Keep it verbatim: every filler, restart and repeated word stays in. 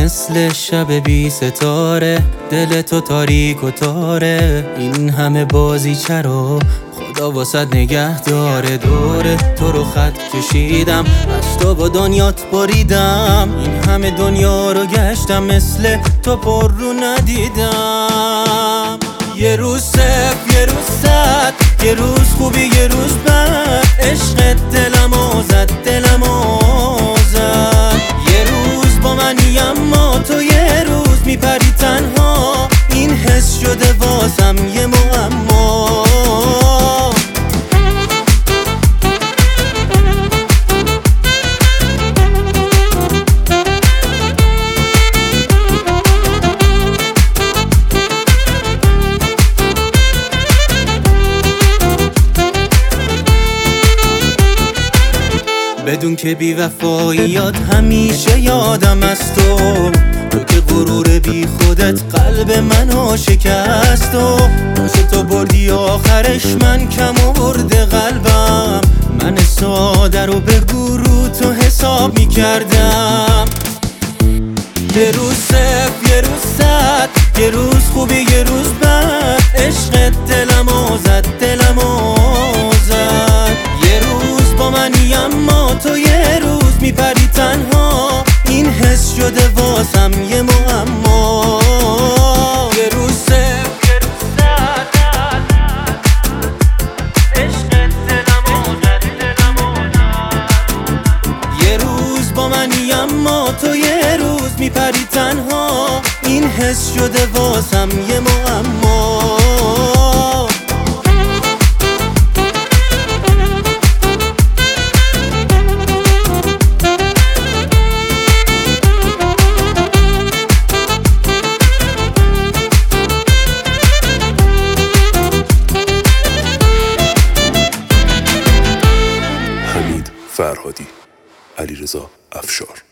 مثل شب بی ستاره، دل تو تاریک و تاره. این همه بازی چرا خدا واسد نگه داره. دوره تو رو خط کشیدم، از تو با دنیات بریدم. این همه دنیا رو گشتم، مثل تو پر رو ندیدم. یه روز صفر یه روز صد، یه روز خوبی یه روز بد. عشق دلمو زد دلمو زد. یه روز با منی اما تو یه روز میپری تنها. این حس شده واسم یه معما. بدون که بی وفاییات همیشه یادم از تو. تو که غرور بی خودت قلب منو شکست. و واسه تو بردی آخرش من کم آورده قلبم. من ساده رو به گروه تو حساب می کردم. یه روز صفر یه روز صد، یه روز خوبی یه روز بد. عشق دلمو زد دلمو زد. یه روز با منی اما تو یه روز میپری تنها. این حس شده واسم یه معما. یه روز صفر یه روز صد، عشق دلمو زد دلمو زد. یه روز با منی اما تو یه روز میپری تنها. این حس شده واسم یه معما. حمید فرهادی، علیرضا افشار.